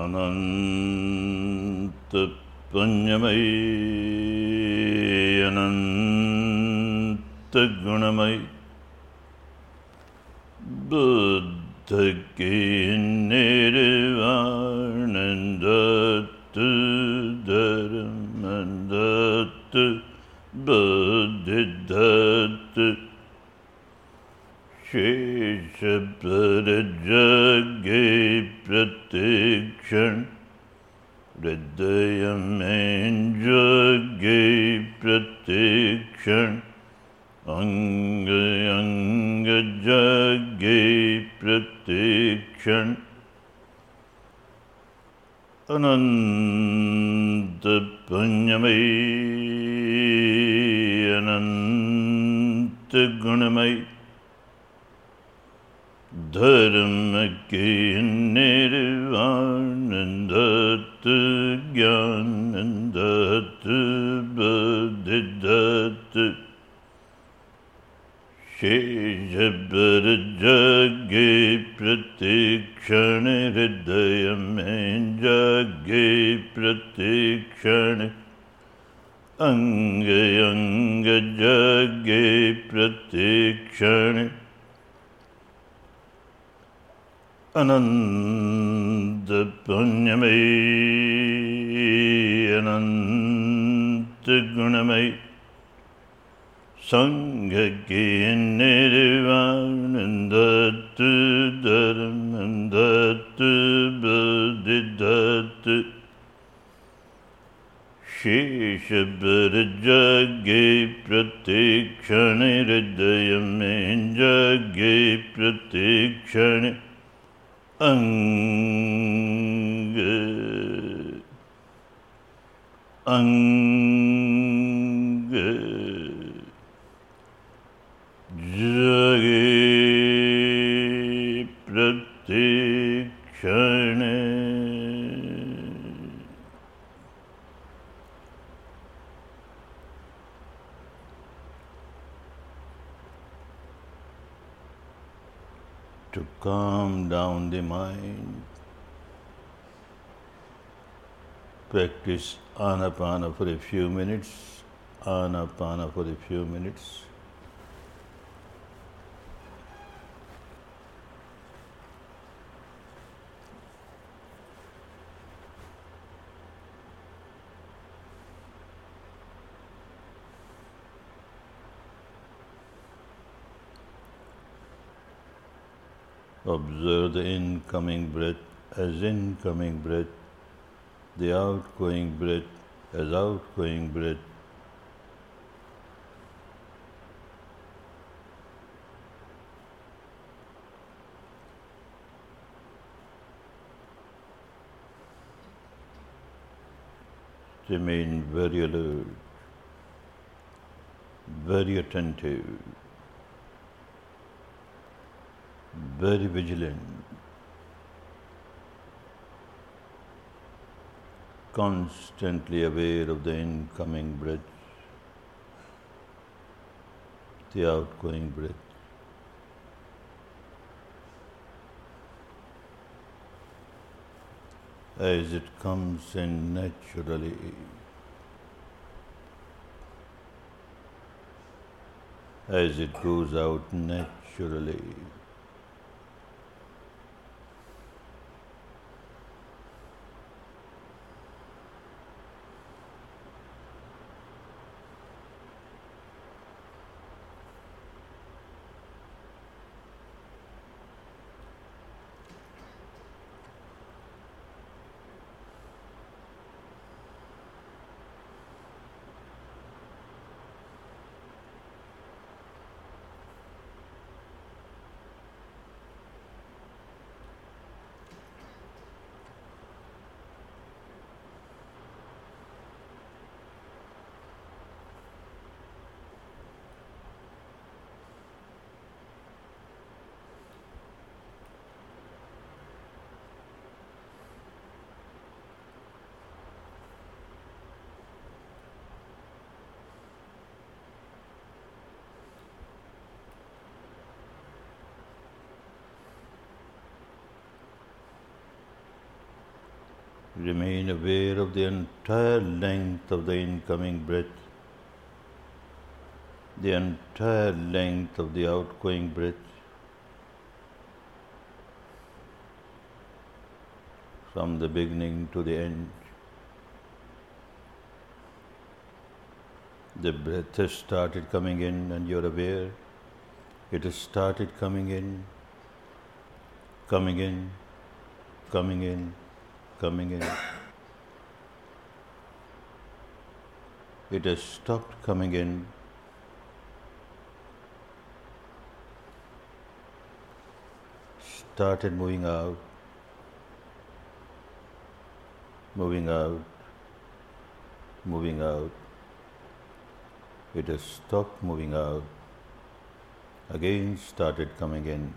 Ananta Punyamai, Ananta Gunamai, Buddha Ki Nirvanandatu Dharamandatu Buddhidatu Shesha Parajage Pratikshan Hridayamenjage Pratikshan Anga Anga Jage Pratikshan Ananta Punyamai Ananta Gunamai Dharma ki nirvanandatu jnanandatu buddhidatu Shesha parajage pratikshane hridayamenjage pratikshane Anga anga jage pratikshane Ananta Punyamai Ananta Gunamai Sangha ki nirvanandatu dharamandatu buddhidatu Shesha parajage pratikshane hridayamenjage pratikshane Anga Anga Jage Pratikshane To calm down the mind, practice Anapana for a few minutes, Anapana for a few minutes. Observe the incoming breath as incoming breath, the outgoing breath as outgoing breath. Remain very alert, very attentive, very vigilant, constantly aware of the incoming breath, the outgoing breath. As it comes in naturally, as it goes out naturally. Remain aware of the entire length of the incoming breath, the entire length of the outgoing breath, from the beginning to the end. The breath has started coming in and you're aware. It has started coming in, coming in, coming in, coming in. It has stopped coming in. Started moving out, moving out, moving out. It has stopped moving out, again started coming in.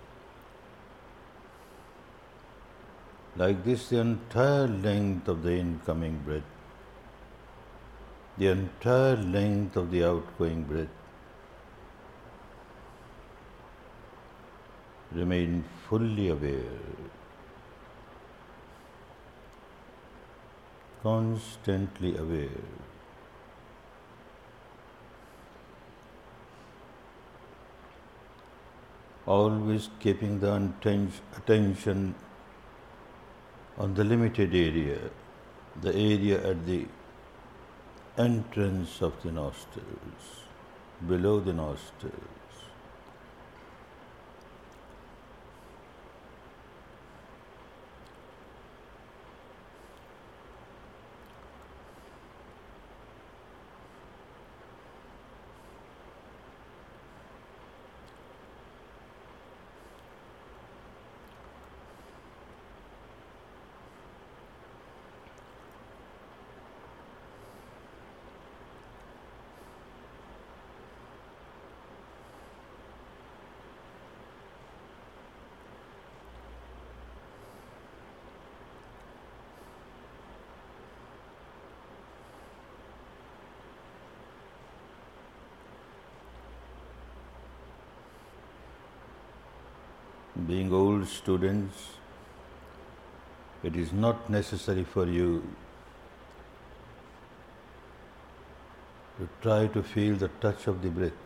Like this, the entire length of the incoming breath, the entire length of the outgoing breath. Remain fully aware, constantly aware. Always keeping the attention on the limited area, the area at the entrance of the nostrils, below the nostrils. Being old students, it is not necessary for you to try to feel the touch of the breath.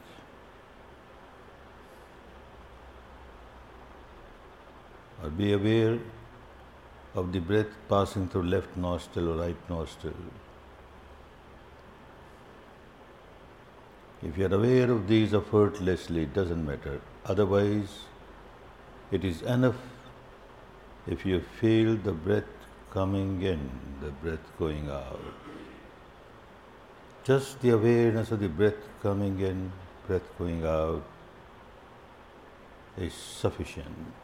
Or be aware of the breath passing through left nostril or right nostril. If you are aware of these effortlessly, it doesn't matter. Otherwise, it is enough if you feel the breath coming in, the breath going out. Just the awareness of the breath coming in, breath going out is sufficient.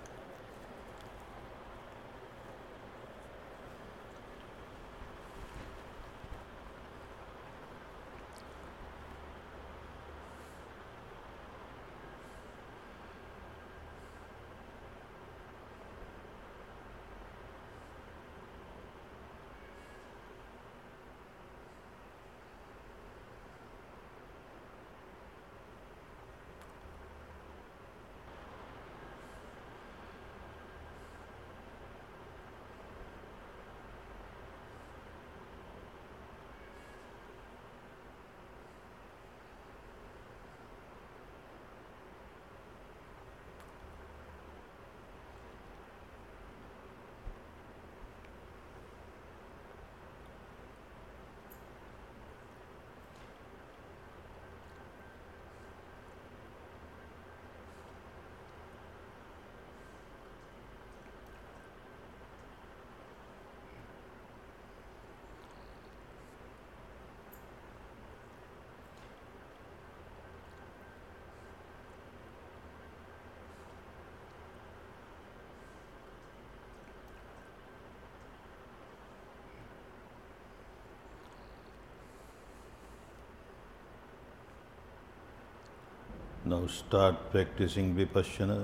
Now start practicing Vipassana.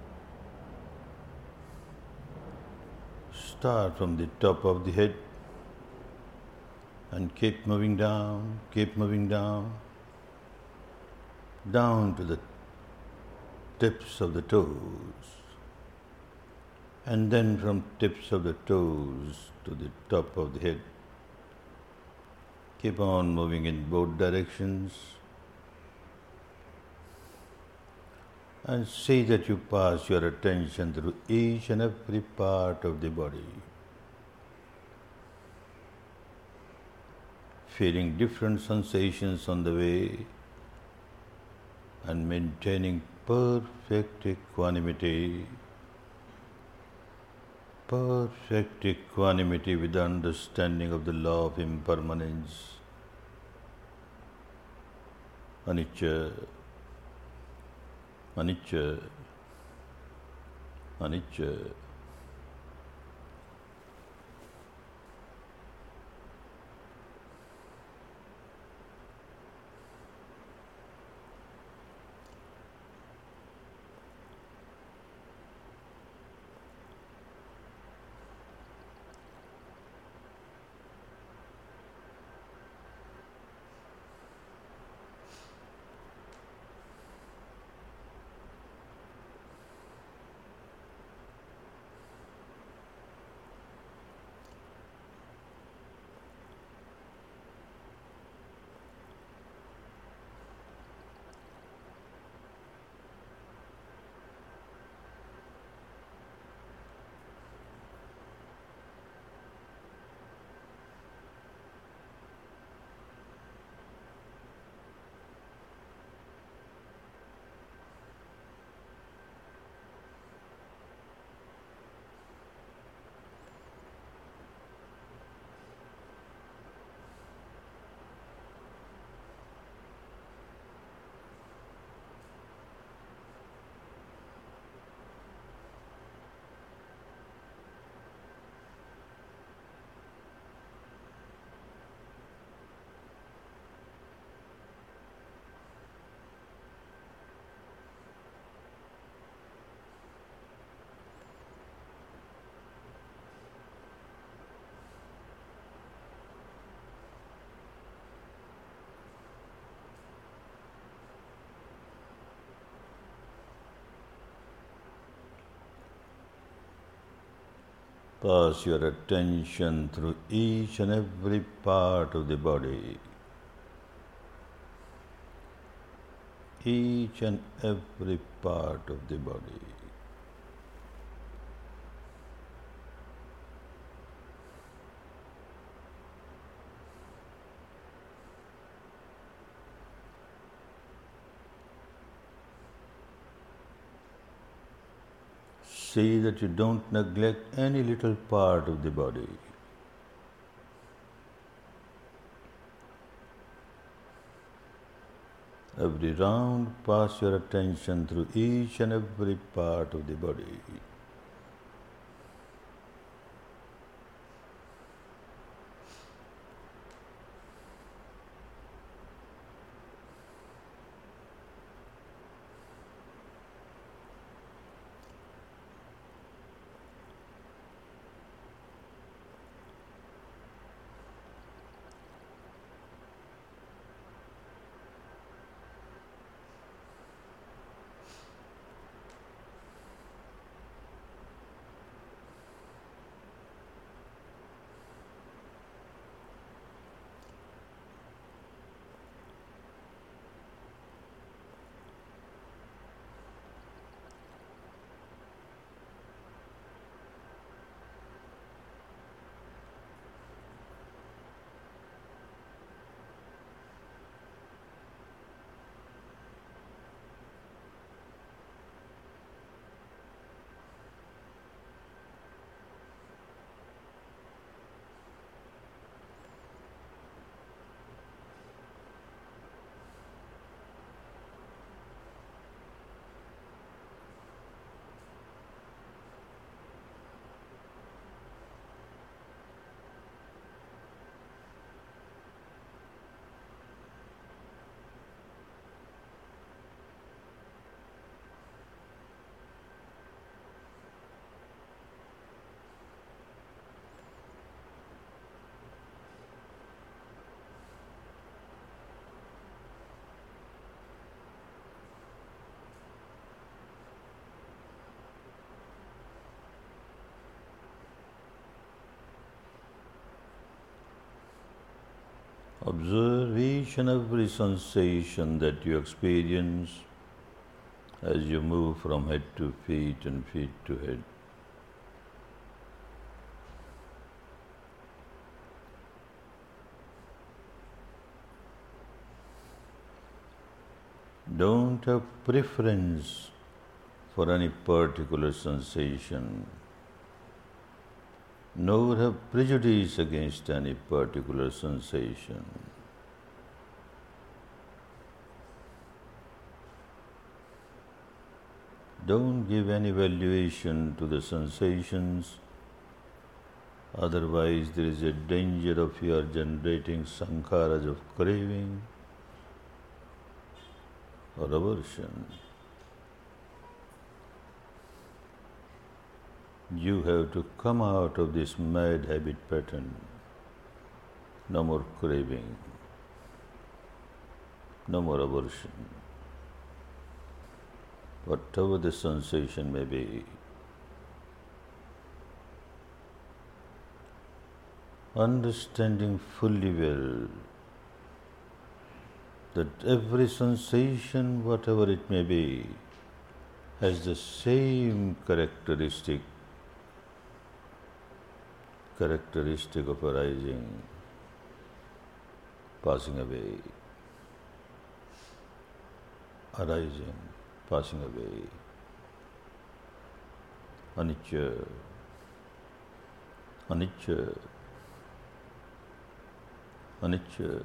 Start from the top of the head and keep moving down, down to the tips of the toes. And then from tips of the toes to the top of the head, keep on moving in both directions and see that you pass your attention through each and every part of the body, feeling different sensations on the way and maintaining perfect equanimity with the understanding of the law of impermanence, anicca, anicca, anicca. Pass your attention through each and every part of the body, each and every part of the body. See that you don't neglect any little part of the body. Every round, pass your attention through each and every part of the body. Observe each and every sensation that you experience as you move from head to feet and feet to head. Don't have preference for any particular sensation, nor have prejudice against any particular sensation. Don't give any valuation to the sensations, otherwise there is a danger of your generating sankharas of craving or aversion. You have to come out of this mad habit pattern. No more craving, no more aversion. Whatever the sensation may be, understanding fully well that every sensation, whatever it may be, has the same characteristic of arising, passing away, arising, passing away. Anicca, anicca, anicca.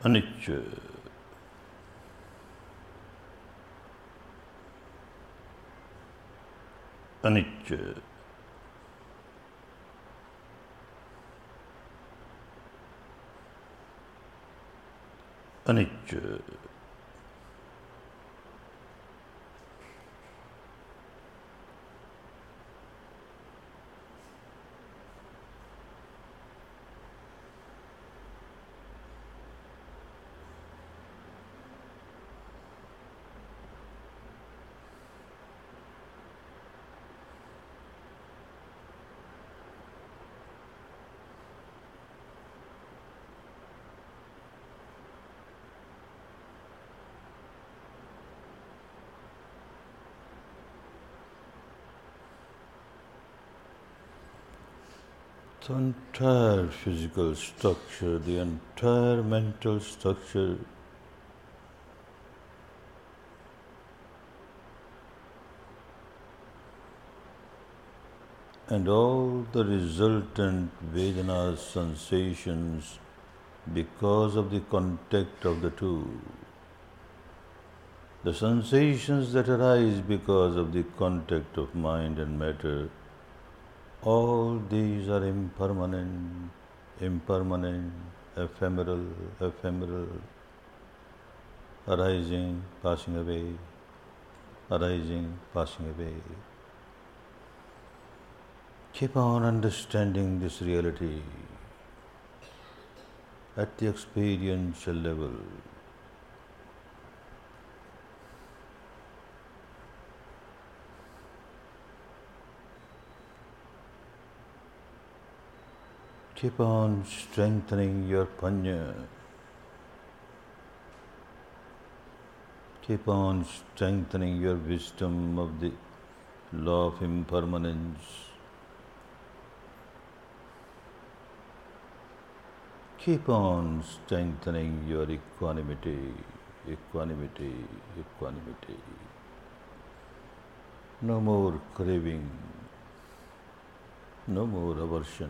Anicca, anicca, anicca. The entire physical structure, the entire mental structure and all the resultant Vedana sensations because of the contact of the two. The sensations that arise because of the contact of mind and matter, all these are impermanent, ephemeral, arising, passing away, arising, passing away. Keep on understanding this reality at the experiential level. Keep on strengthening your panya. Keep on strengthening your wisdom of the law of impermanence. Keep on strengthening your equanimity. No more craving, no more aversion.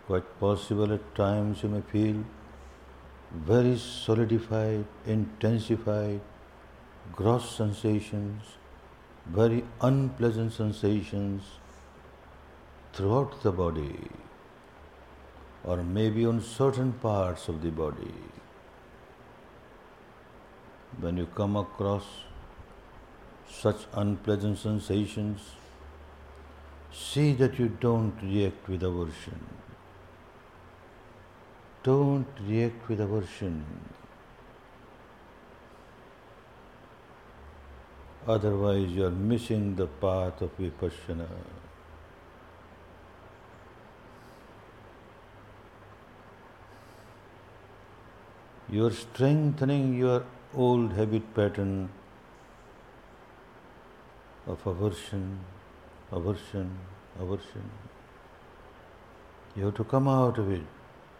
Quite possible at times you may feel very solidified, intensified, gross sensations, very unpleasant sensations throughout the body, or maybe on certain parts of the body. When you come across such unpleasant sensations, see that you don't react with aversion. Don't react with aversion. Otherwise, you are missing the path of vipassana. You are strengthening your old habit pattern of aversion, aversion, aversion. You have to come out of it.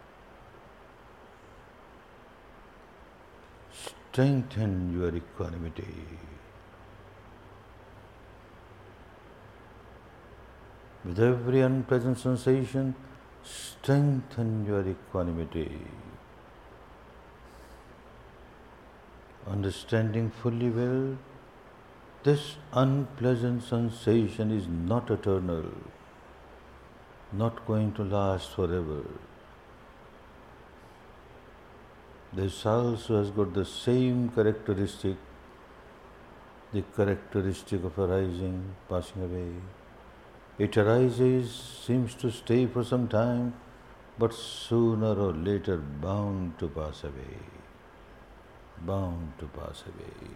Strengthen your equanimity. With every unpleasant sensation, strengthen your equanimity. Understanding fully well, this unpleasant sensation is not eternal, not going to last forever. This also has got the same characteristic, the characteristic of arising, passing away. It arises, seems to stay for some time, but sooner or later bound to pass away. Bound to pass away.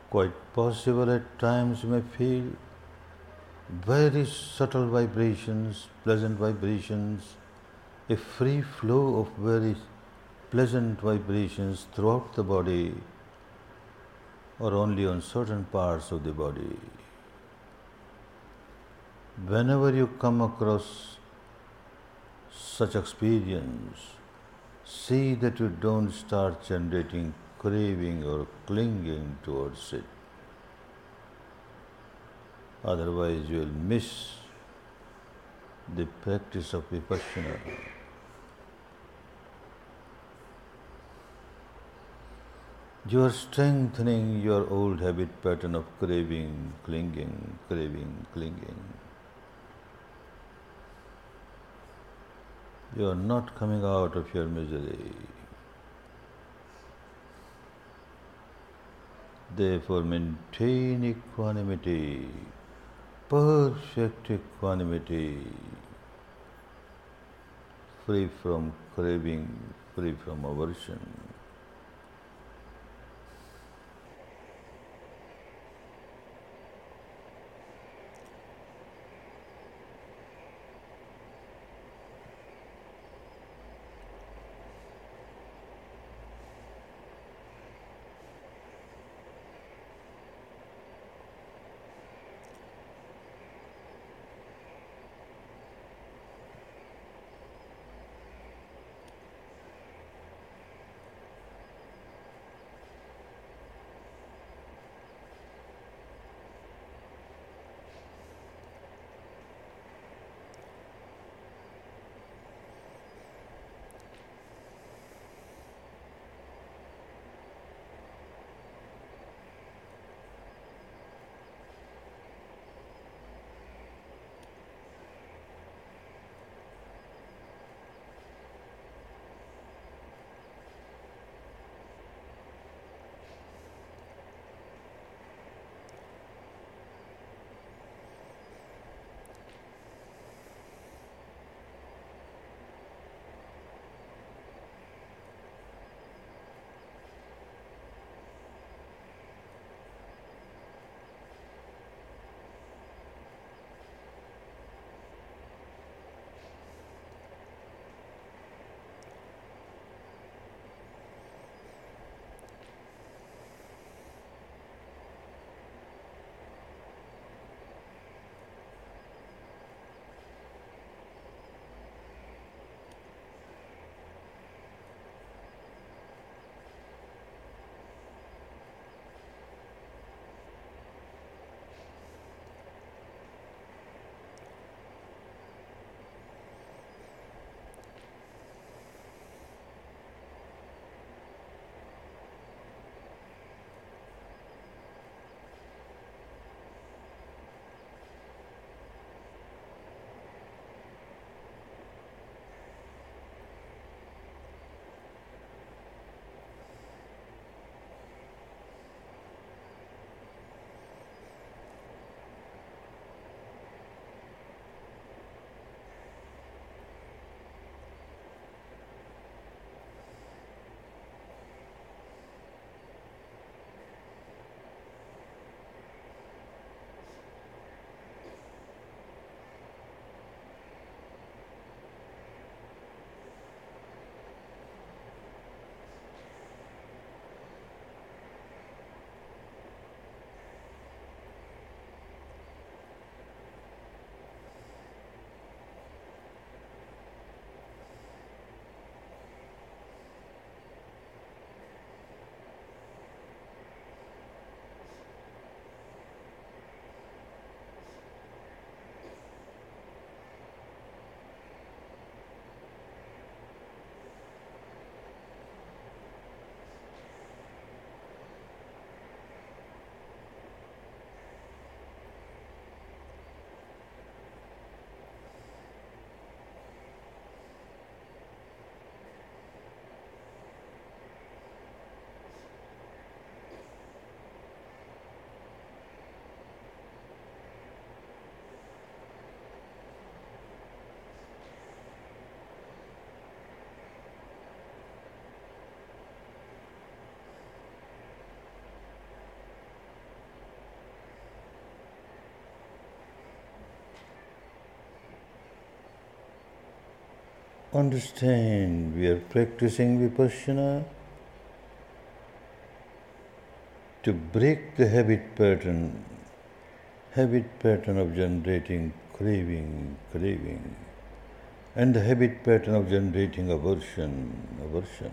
Quite possible at times you may feel very subtle vibrations, pleasant vibrations, a free flow of very pleasant vibrations throughout the body or only on certain parts of the body. Whenever you come across such experience, see that you don't start generating craving or clinging towards it. Otherwise, you will miss the practice of Vipassana. You are strengthening your old habit pattern of craving, clinging, craving, clinging. You are not coming out of your misery. Therefore, maintain equanimity, perfect equanimity, free from craving, free from aversion. Understand, we are practicing Vipassana to break the habit pattern of generating craving, and the habit pattern of generating aversion.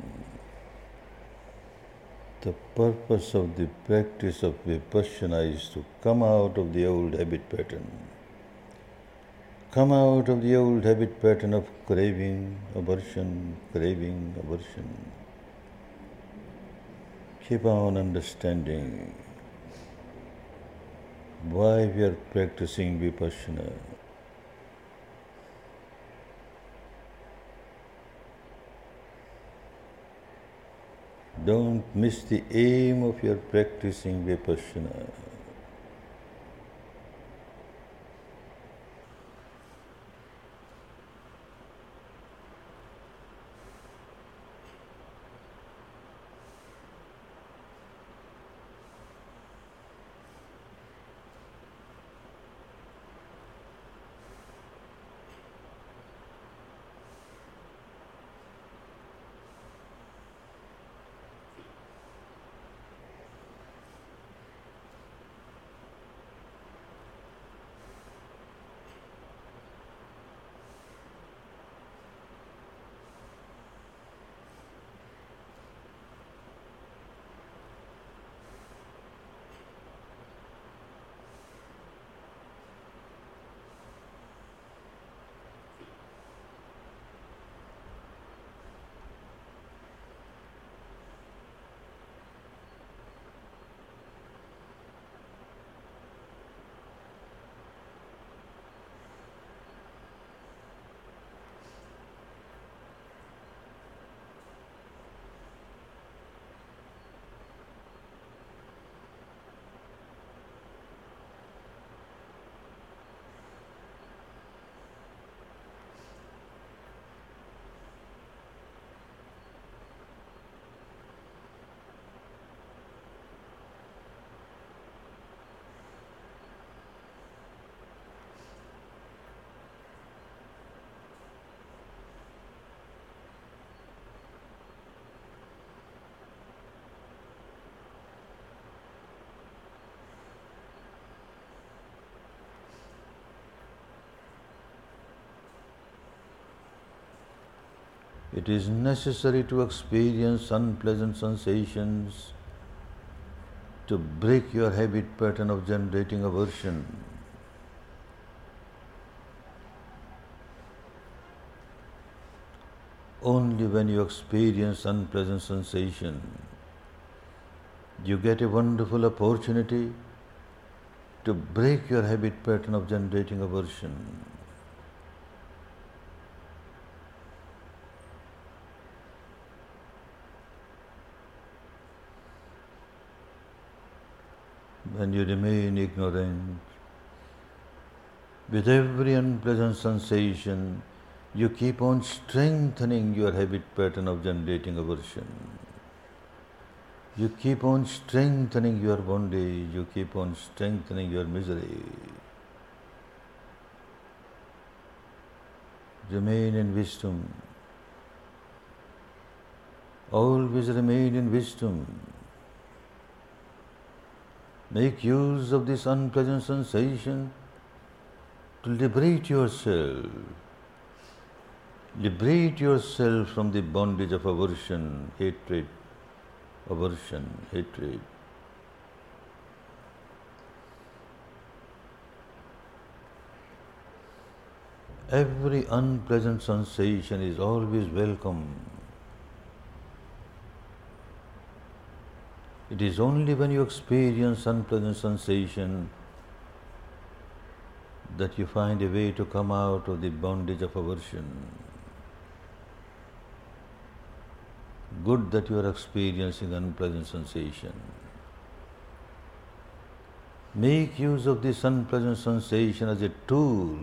The purpose of the practice of Vipassana is to come out of the old habit pattern. Come out of the old habit pattern of craving, aversion. Keep on understanding why we are practicing Vipassana. Don't miss the aim of your practicing Vipassana. It is necessary to experience unpleasant sensations to break your habit pattern of generating aversion. Only when you experience unpleasant sensation, you get a wonderful opportunity to break your habit pattern of generating aversion. When you remain ignorant, with every unpleasant sensation, you keep on strengthening your habit pattern of generating aversion. You keep on strengthening your bondage, you keep on strengthening your misery. Remain in wisdom. Always remain in wisdom. Make use of this unpleasant sensation to liberate yourself. Liberate yourself from the bondage of aversion, hatred. Every unpleasant sensation is always welcome. It is only when you experience unpleasant sensation that you find a way to come out of the bondage of aversion. Good that you are experiencing unpleasant sensation. Make use of this unpleasant sensation as a tool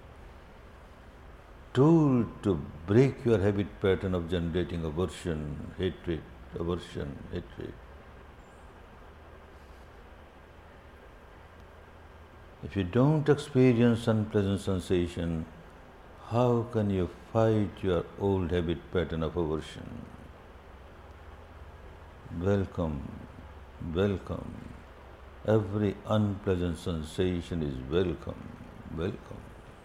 to break your habit pattern of generating aversion, hatred. If you don't experience unpleasant sensation, How can you fight your old habit pattern of aversion? Welcome, welcome. Every unpleasant sensation is welcome, welcome.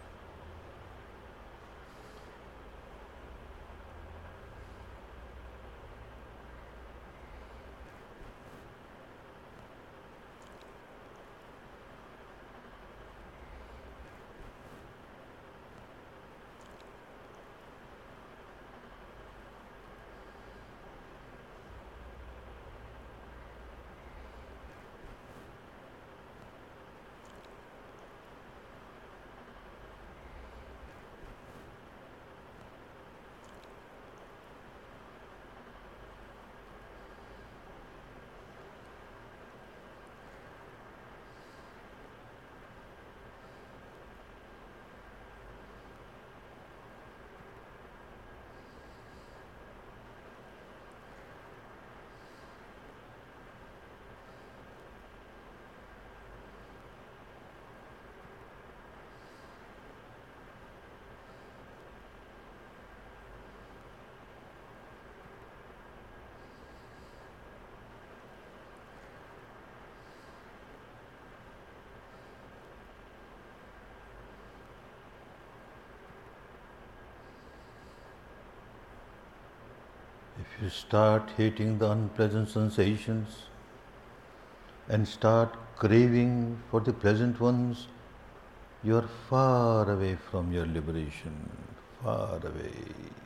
If you start hating the unpleasant sensations and start craving for the pleasant ones, you are far away from your liberation, far away.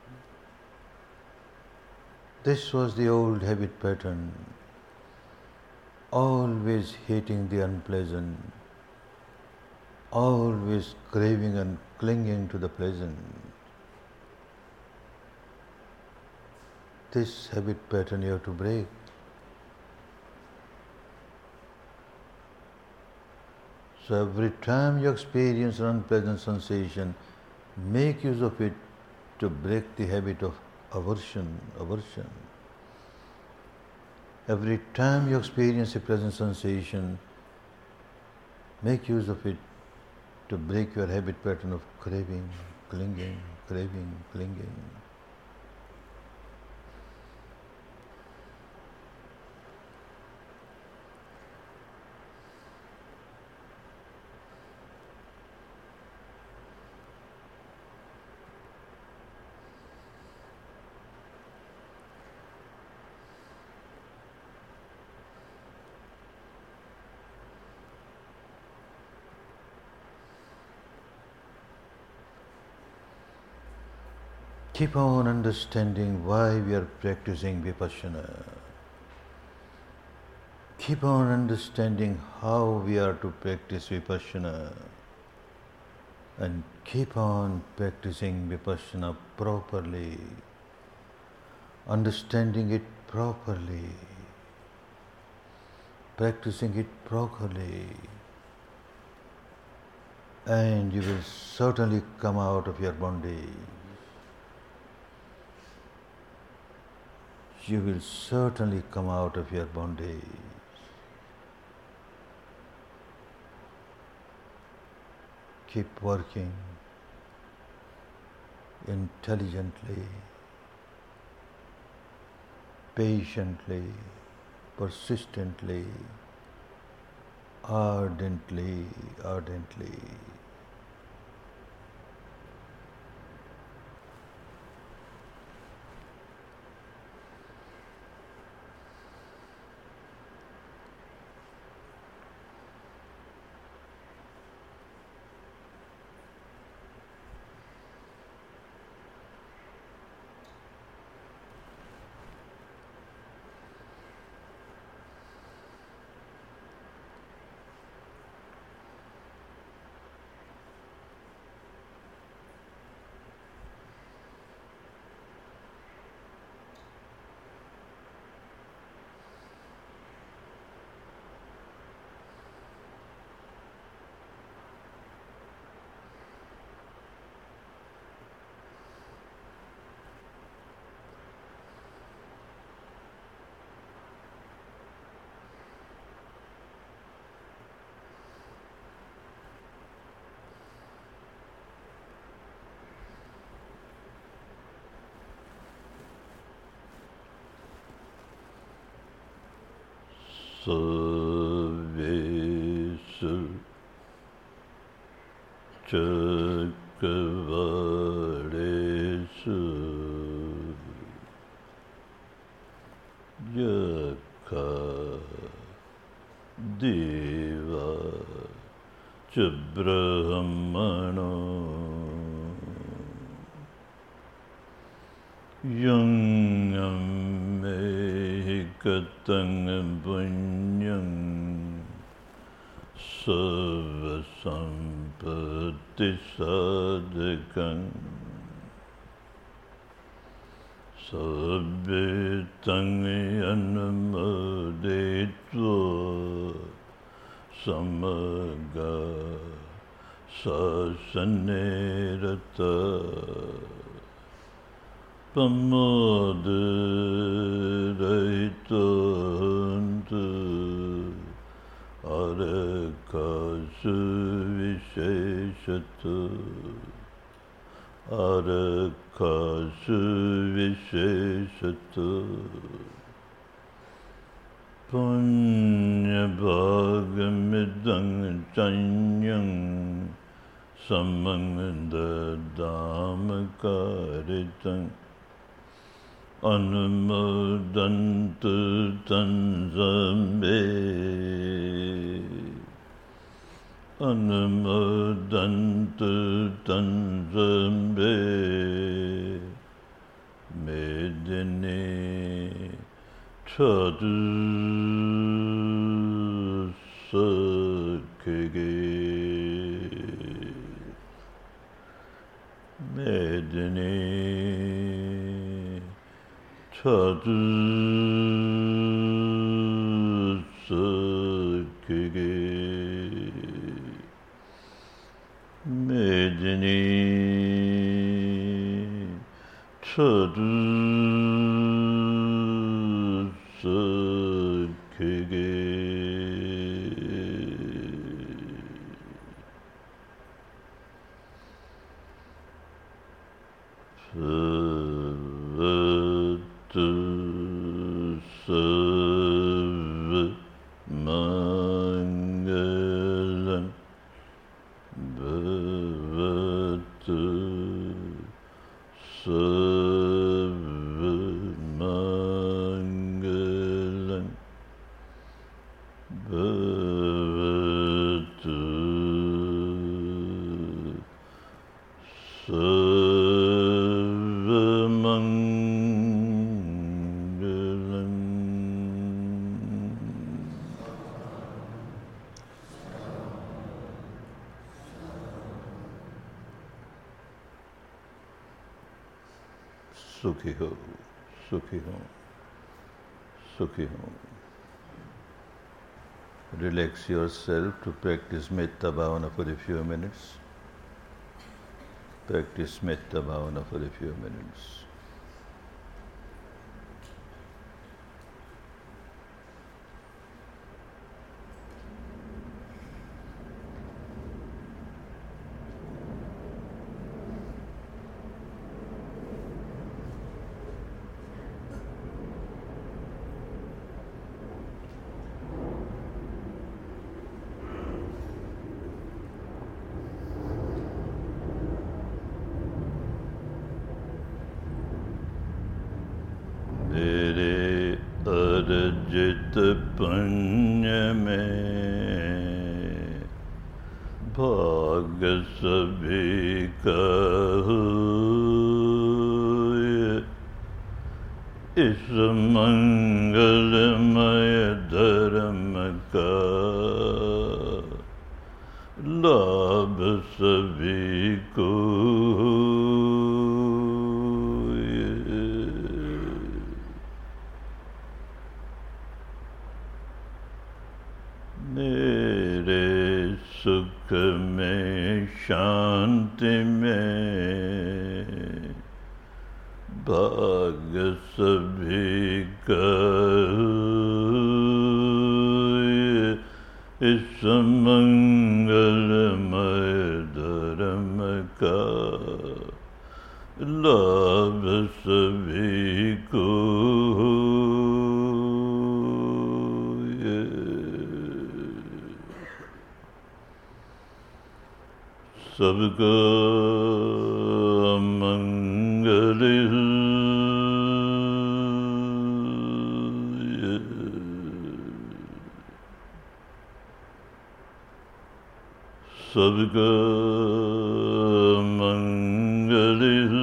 This was the old habit pattern, always hating the unpleasant, always craving and clinging to the pleasant. This habit pattern you have to break. So every time you experience an unpleasant sensation, make use of it to break the habit of aversion. Every time you experience a pleasant sensation, make use of it to break your habit pattern of craving, clinging, craving, clinging. Keep on understanding why we are practicing Vipassana. Keep on understanding how we are to practice Vipassana. And keep on practicing Vipassana properly, understanding it properly, practicing it properly, and you will certainly come out of your bondage. You will certainly come out of your bondage. Keep working intelligently, patiently, persistently, ardently. सर्वेषु चक्रवालेषु यथा देवा च ब्रह्मणो यं मे कतं पुण्यं सर्वसम्पत्तिसाधकं सर्वे तं अनुमोदयित्वा समगा शासने रताः प्रमोदरहितान्तु अरकासु विशेषतः पुण्यभागमिदं चन्यं समं ददाम कारितं अनुमोदन्तु तं सर्वे अनुमोदन्तु तं सर्वे मेदिनी चतुस्सखिगे मेदिनी चतुस्सखिगे मेदिनी चतुस्सखिगे सर्वतु सर्वमङ्गलं भवतु सर्वमङ्गलं भवतु सर्वमङ्गलं सुखी हो सुखी हो सुखी हो Relax yourself to practice Metta Bhavana for a few minutes. Practice Metta Bhavana for a few minutes. अर्जित पुण्य में भाग सभी का हुए इस मंगलमय धर्म का लाभ सभी को मेरे सुख में शांति में भाग सभी का इस मंगलमय धर्म का लाभ सभी को सबका मंगल सबका मंगल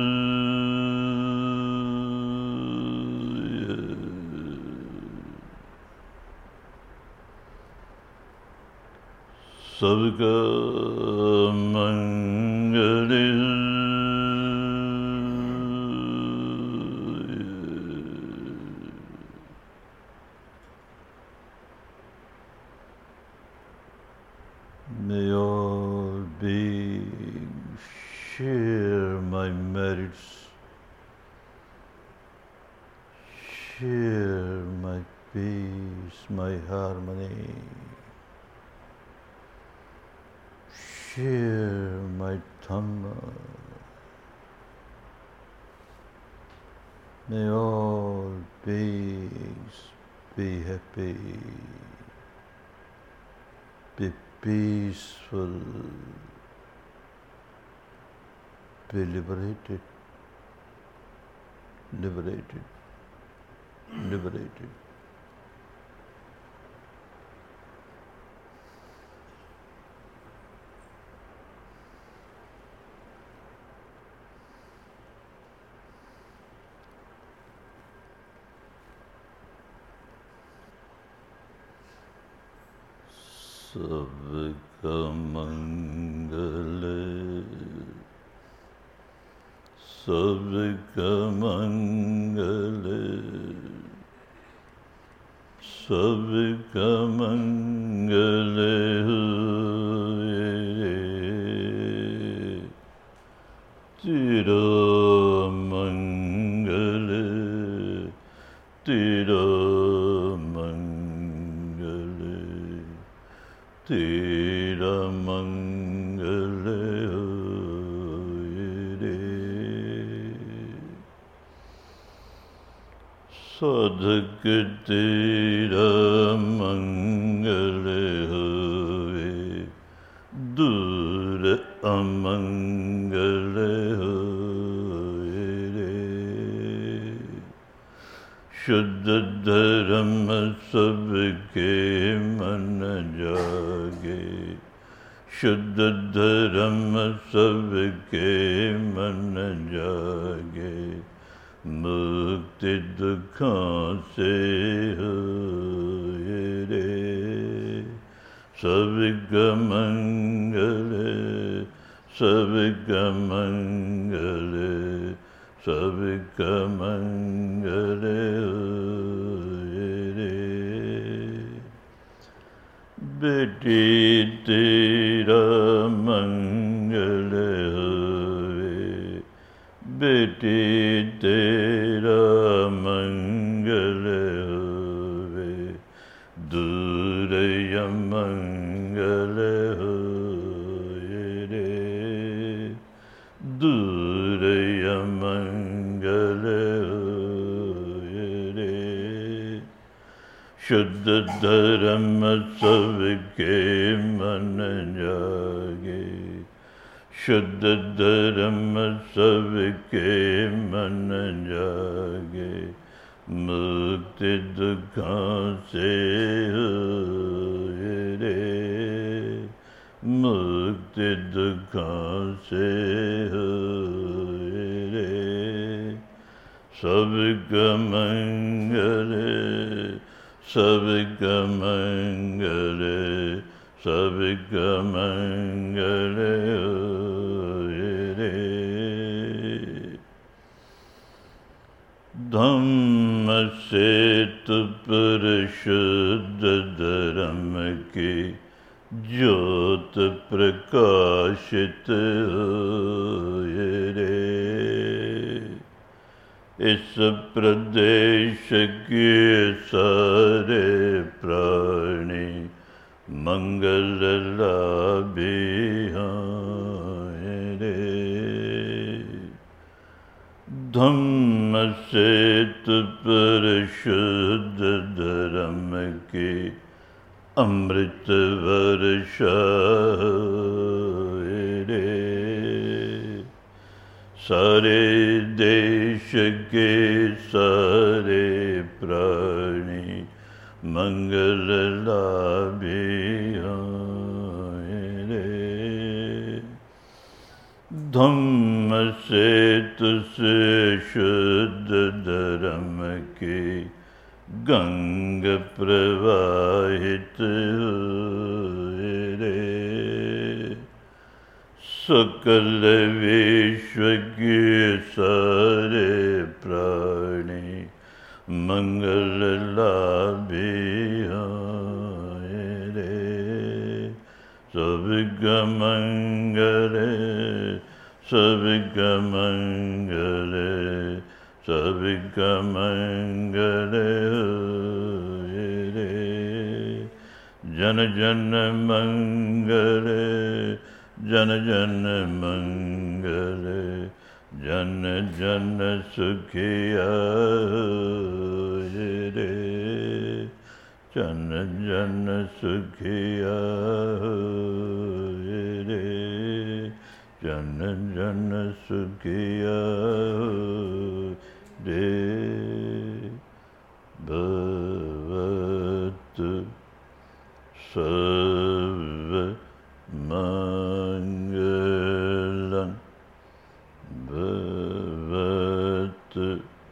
सबका मंगल May all beings share my merits, share my peace, my harmony, share my Dhamma. May all beings be happy, be peaceful, be liberated, liberated, liberated. सबका मंगल सबका मंगल सबका मंगल तेरा मंगल तेरा तेरा मंगल होए रे साधक तेरा मंगल होए दूर अमंगल होए रे शुद्ध धर्म सबके मन जागे शुद्ध धर्म सबके मन जागे मुक्ति दुखों से होए रे सबका मंगल सबका मंगल सबका मंगल होए रे बेटी तेरा मंगल होए बेटी तेरा मंगल होए दूर अमंगल होए रे दूर अमंगल होए रे शुद्ध धर्म सबके मन जागे शुद्ध धर्म सबके मन जागे मुक्ति दुखों से होए रे मुक्ति दुखों से होए रे सबका मंगल सबका मंगल सबका मंगल होए रे धम्म से पर शुद्ध धर्म की ज्योत प्रकाशित होए रे इस प्रदेश के सारे प्राणी मंगल लाभी होए रे धम्म से पर शुद्ध धर्म की अमृत वर्षाए रे, सारे देश के सारे प्राणी मंगल लाभे होए रे। धम्म से तुसे शुद्ध धर्म की गंग प्रवाहित होए रे। सकल विश्व के सारे प्राणी मंगल लाभे होए रे। सबका मंगल, सबका मंगल, सबका मंगल होए रे। जन जन मंगल, जन जन मंगल, जन जन सुखिया होए रे। जन जन सुखिया होए रे। जन जन सुखिया होए रे। भवतु सर्व मंगलम्, भवतु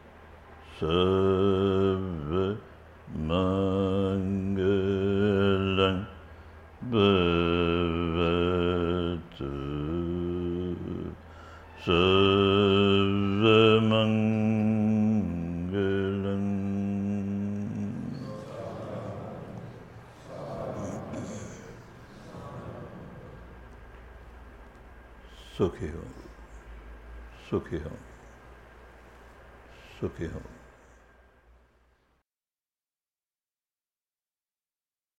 सर्व मंगलम्, भवतु सर्व मंगलम्। सुखी हो, सुखी हो, सुखी हो।